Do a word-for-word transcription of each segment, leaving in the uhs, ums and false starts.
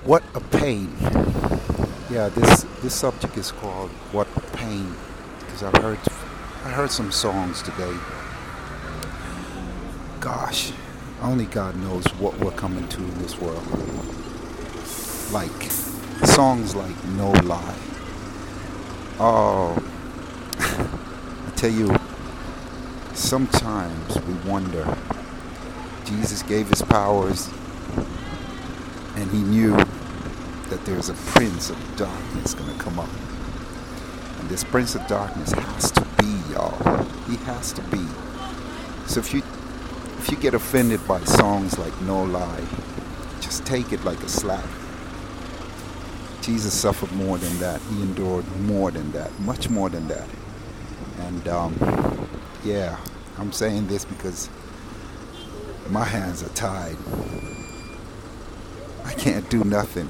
What a pain. Yeah, this this subject is called "What a Pain" because I heard I heard some songs today. Gosh, only God knows what we're coming to in this world. Like songs like "No Lie." Oh, I tell you, sometimes we wonder. Jesus gave his powers, and he knew that there's a prince of darkness going to come up. And this prince of darkness has to be, y'all. He has to be. So if you if you get offended by songs like "No Lie," just take it like a slap. Jesus suffered more than that. He endured more than that, much more than that. And um, yeah, I'm saying this because my hands are tied. I can't do nothing.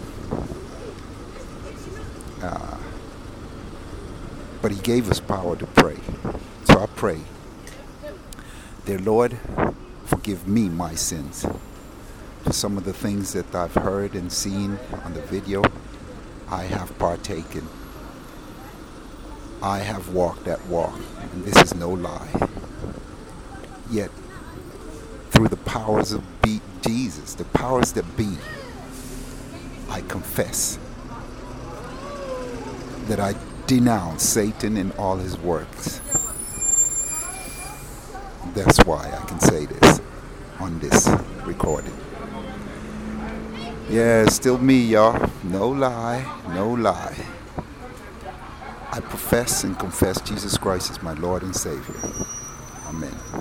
Uh, but he gave us power to pray. So I pray, dear Lord, forgive me my sins. For some of the things that I've heard and seen on the video, I have partaken. I have walked that walk, and this is no lie. Yet, through the powers of be- Jesus, the powers that be, I confess that I denounce Satan and all his works. That's why I can say this on this recording. Yeah, it's still me, y'all. No lie, no lie. I profess and confess Jesus Christ as my Lord and Savior. Amen.